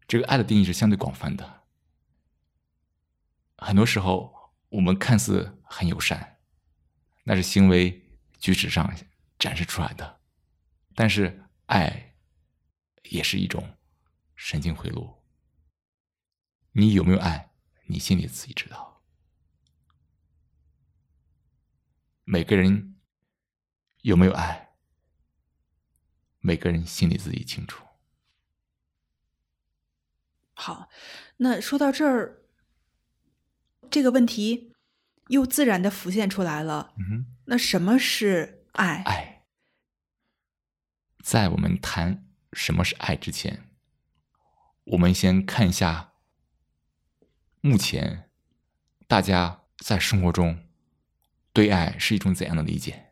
这个爱的定义是相对广泛的。很多时候我们看似很友善，那是行为举止上展示出来的，但是爱也是一种神经回路。你有没有爱，你心里自己知道。每个人有没有爱，每个人心里自己清楚。 好，那说到这儿，这个问题又自然的浮现出来了。那什么是爱？ 爱，在我们谈什么是爱之前，我们先看一下目前大家在生活中对爱是一种怎样的理解。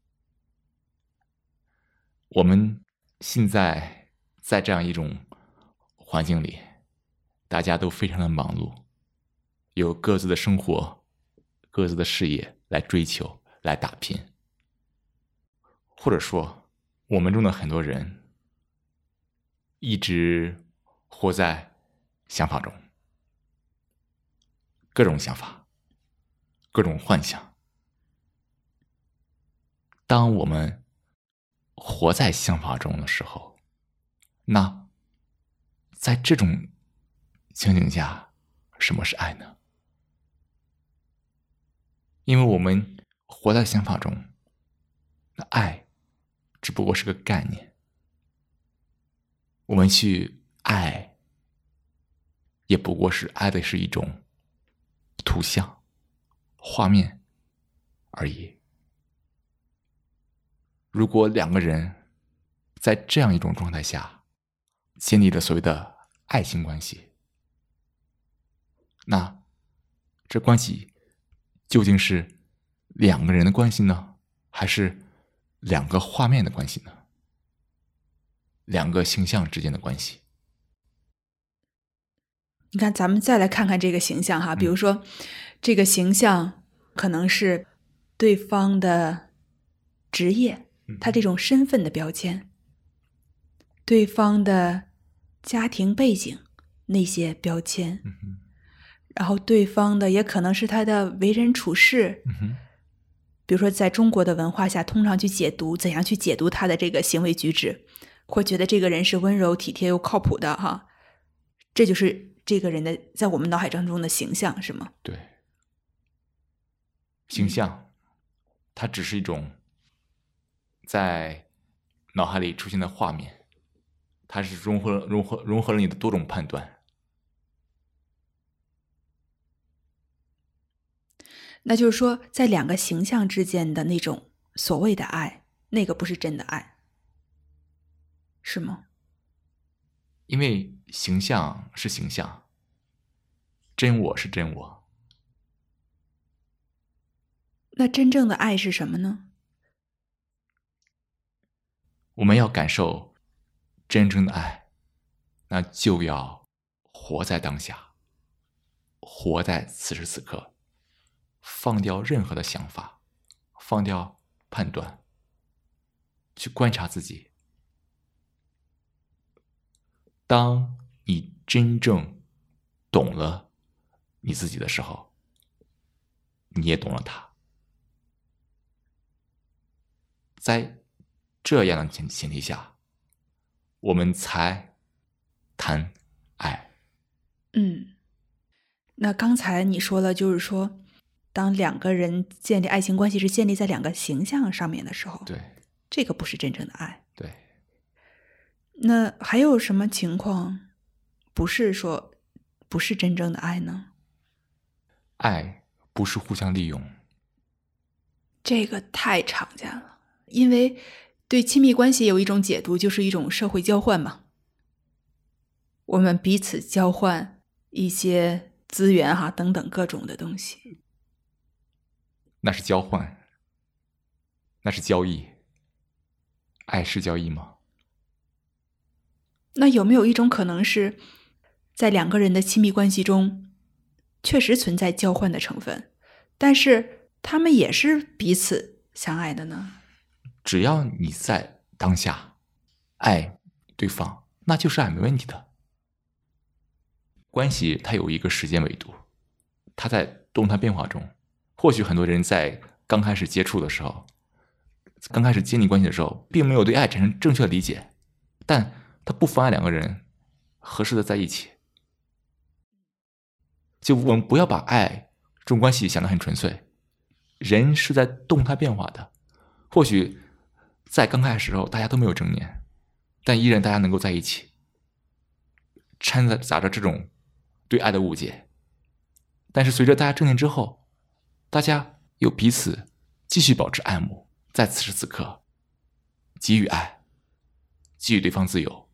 我们现在在这样一种环境里，大家都非常的忙碌，有各自的生活、各自的事业来追求、来打拼。或者说，我们中的很多人一直活在想法中，各种想法，各种幻想。当我们活在想法中的时候，那在这种情景下，什么是爱呢？因为我们活在想法中，那爱只不过是个概念。我们去爱，也不过是爱的是一种图像、画面而已。如果两个人在这样一种状态下建立了所谓的爱情关系，那这关系究竟是两个人的关系呢，还是两个画面的关系呢？两个形象之间的关系？ 你看，咱们再来看看这个形象哈，比如说，这个形象可能是对方的职业，他这种身份的标签，对方的家庭背景那些标签，然后对方的也可能是他的为人处事，比如说在中国的文化下，通常去解读怎样去解读他的这个行为举止，会觉得这个人是温柔体贴又靠谱的哈，这就是这个人的在我们脑海当中的形象，是吗？ 对，形象它只是一种在脑海里出现的画面，它是融合了你的多种判断。 那就是说，在两个形象之间的那种所谓的爱，那个不是真的爱，是吗？ 因为形象是形象，真我是真我。 那真正的爱是什么呢？ 我们要感受真正的爱，那就要活在当下，活在此时此刻，放掉任何的想法，放掉判断，去观察自己。当你真正懂了你自己的时候，你也懂了他。在这样的前提下，我们才谈爱。 那刚才你说了，就是说，当两个人建立爱情关系是建立在两个形象上面的时候， 对， 这个不是真正的爱。 对。 那还有什么情况不是真正的爱呢？ 爱不是互相利用。 这个太常见了，因为对亲密关系有一种解读，就是一种社会交换嘛。我们彼此交换一些资源哈，等等各种的东西。 那是交换，那是交易。爱是交易吗？ 那有没有一种可能是，在两个人的亲密关系中，确实存在交换的成分，但是他们也是彼此相爱的呢？ 只要你在当下爱对方，那就是爱，没问题的。 关系它有一个时间维度，它在动态变化中。或许很多人在刚开始接触的时候，刚开始建立关系的时候，并没有对爱产生正确的理解，但它不妨碍两个人合适的在一起。就我们不要把爱这种关系想得很纯粹，人是在动态变化的。或许在刚开始的时候大家都没有正念，但依然大家能够在一起，掺杂着这种对爱的误解。但是随着大家正念之后，大家有彼此继续保持爱慕，在此时此刻给予爱，给予对方自由。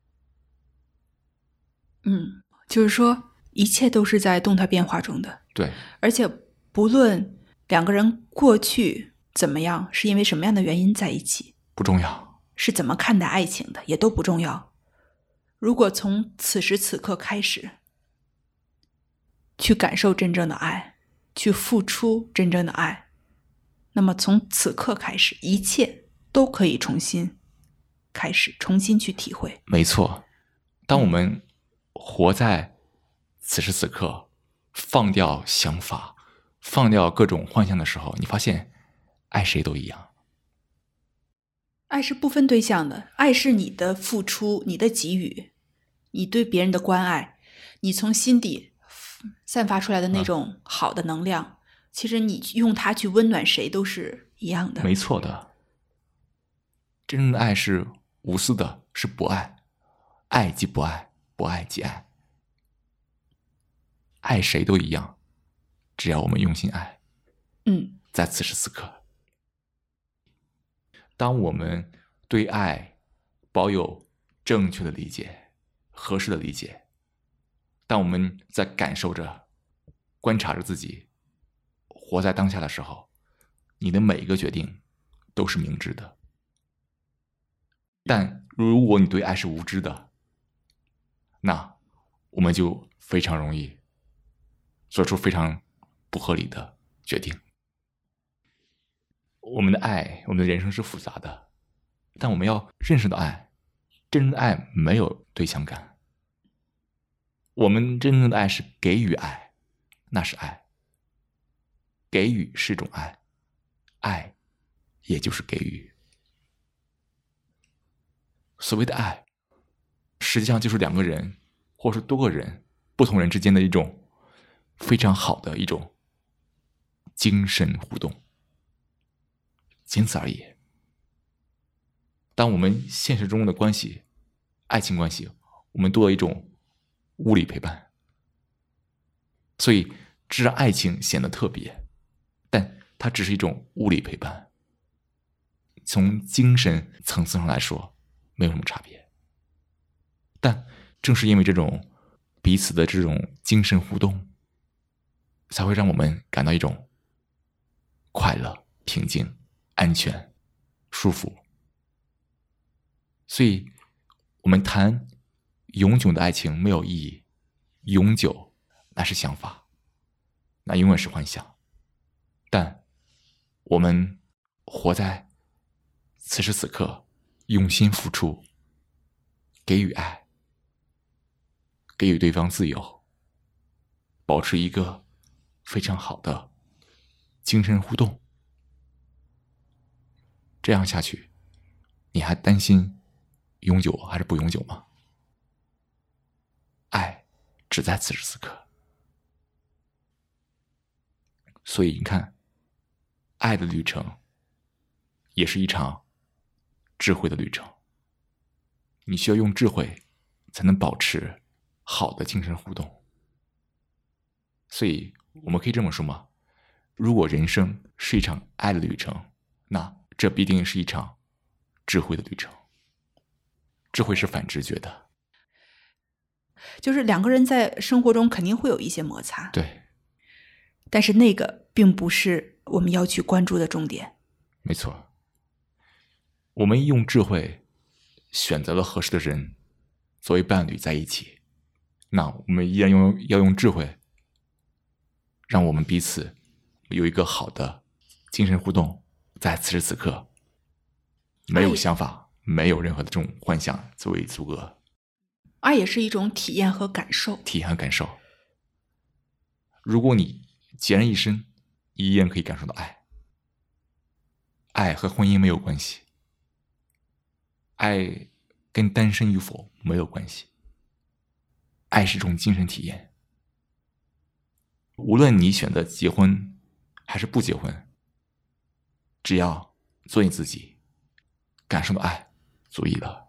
就是说一切都是在动态变化中的。 对， 而且不论两个人过去怎么样，是因为什么样的原因在一起， 不重要， 是怎么看待爱情的，也都不重要。如果从此时此刻开始去感受真正的爱，去付出真正的爱，那么从此刻开始，一切都可以重新开始，重新去体会。 没错。当我们活在此时此刻，放掉想法，放掉各种幻象的时候，你发现爱谁都一样。 爱是不分对象的，爱是你的付出，你的给予，你对别人的关爱，你从心底散发出来的那种好的能量，其实你用它去温暖谁都是一样的。 没错的，真正的爱是无私的，是不爱，爱即不爱，不爱即爱，爱谁都一样，只要我们用心爱。在此时此刻，当我们对爱保有正确的理解，合适的理解，当我们在感受着、观察着自己，活在当下的时候，你的每一个决定都是明智的。但如果你对爱是无知的，那我们就非常容易做出非常不合理的决定。我们的爱，我们的人生是复杂的，但我们要认识到爱，真正的爱没有对象感。我们真正的爱是给予爱，那是爱。给予是一种爱，爱也就是给予。所谓的爱，实际上就是两个人或是多个人、不同人之间的一种非常好的一种精神互动，仅此而已。当我们现实中的关系，爱情关系，我们多了一种物理陪伴，所以这让爱情显得特别，但它只是一种物理陪伴，从精神层次上来说没有什么差别。但正是因为这种彼此的这种精神互动，才会让我们感到一种快乐、平静、安全、舒服。所以我们谈永久的爱情没有意义，永久那是想法，那永远是幻想。但我们活在此时此刻，用心付出，给予爱，给予对方自由，保持一个非常好的精神互动，这样下去，你还担心永久还是不永久吗？爱只在此时此刻。所以你看，爱的旅程也是一场智慧的旅程。你需要用智慧才能保持好的精神互动。所以我们可以这么说吗？如果人生是一场爱的旅程，那这必定是一场智慧的旅程。智慧是反直觉的， 就是两个人在生活中肯定会有一些摩擦， 对， 但是那个并不是我们要去关注的重点。 没错。我们用智慧选择了合适的人作为伴侣在一起，那我们依然要用智慧，让我们彼此有一个好的精神互动，在此时此刻没有想法，没有任何的这种幻想作为阻隔。 爱也是一种体验和感受。 体验和感受。如果你孑然一身，依然可以感受到爱。爱和婚姻没有关系，爱跟单身与否没有关系。爱是一种精神体验。无论你选择结婚还是不结婚，只要做你自己，感受到爱，足矣了。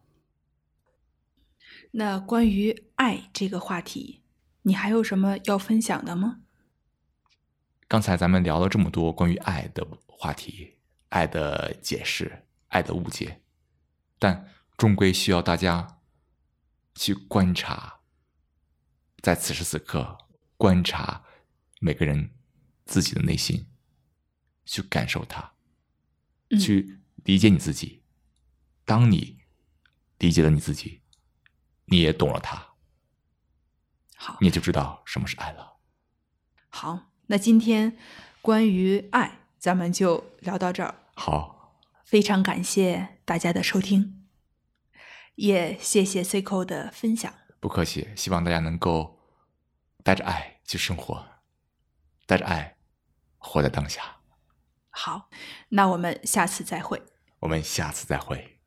那关于爱这个话题，你还有什么要分享的吗？ 刚才咱们聊了这么多关于爱的话题，爱的解释，爱的误解，但终归需要大家去观察，在此时此刻观察每个人自己的内心，去感受它，去理解你自己。当你理解了你自己，你也懂了它， 好， 你就知道什么是爱了。 好，那今天关于爱咱们就聊到这儿。 好， 非常感谢大家的收听，也谢谢 Cico 的分享。 不客气，希望大家能够带着爱去生活，带着爱活在当下。 好，那我们下次再会。 我们下次再会。